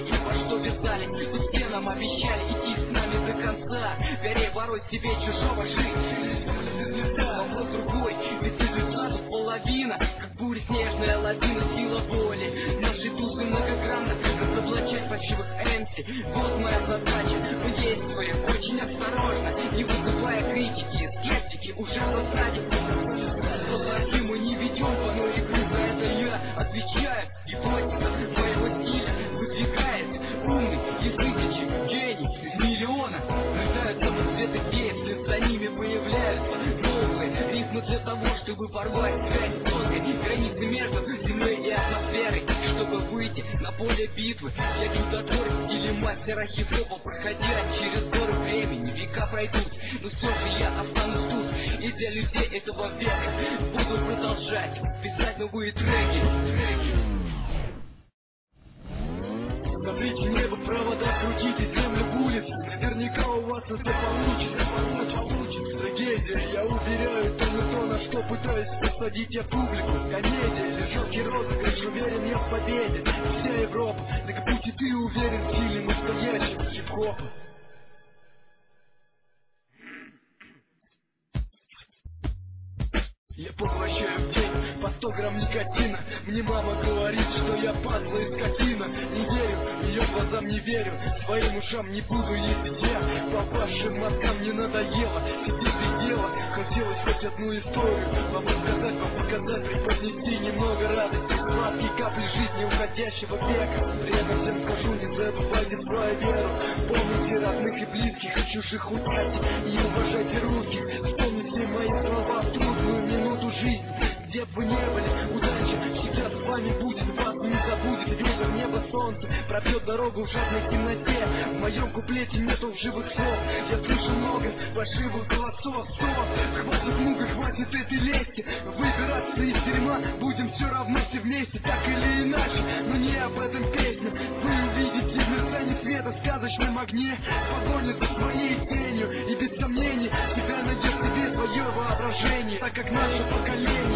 во что вязали, но стенам обещали идти с нами до конца. Вернее, порой себе чужого жить. Вопрос другой, ведь без лица тут половина, как буря снежная лавина, сила воли. Наши души многогранно разоблачать фальшивых эмси. Вот моя задача, мы действуем очень осторожно, не вызывая критики. Скептики уже в засаде. Враги мы не ведем по новой игры, за это я отвечаю. Гипотеза моего стиля выдвигает умный из тысячи гений, из миллиона рождаются на цвет идеи, вслед за ними появляются новые ритмы для того, чтобы порвать связь с тонкой границы между землей и атмосферой, чтобы выйти на поле битвы. Я чудотвор в стиле мастера хип-хопа, проходя через горы времени, века пройдут, но все же я останусь тут. И для людей этого века буду продолжать писать новые треки. Смотрите небо, провода, крутите землю в улице. Наверняка у вас это получится. Трагедия, я уверяю, то не то, на что пытаюсь посадить я публику. Комедия или жалкий розыгрыш, уверен я в победе. Вся Европа, так будь и ты уверен в силе настоящего хип-хопа. Я поглощаю в день по 100 грамм никотина. Мне мама говорит, что я падла и скотина. Не верю, ее глазам не верю, своим ушам не буду ездить я. По вашим мозгам не надоело сидеть без дела. Хотелось хоть одну историю вам рассказать, вам показать, преподнести немного радости, сладкие капли жизни уходящего века. При этом всем скажу, не забывайте свою веру. Помните родных и близких, и чужих удачи, и уважайте русских. Вспомните мои слова в трудную минуту жизни. Где бы вы не были, удача всегда с вами будет, вас не забудет ветер, небо, солнце пробьет дорогу в жадной темноте. В моем куплете нету живых слов, я слышу много фальшивых голосов. Стоп, хватит мука, хватит этой лести, выбираться из дерьма будем все равно все вместе, так или иначе, но не об этом песня. Вы увидите мерцание света в сказочном огне, погоня за своей тенью, и без сомнений всегда найдешь себе свое воображение, так как наше поколение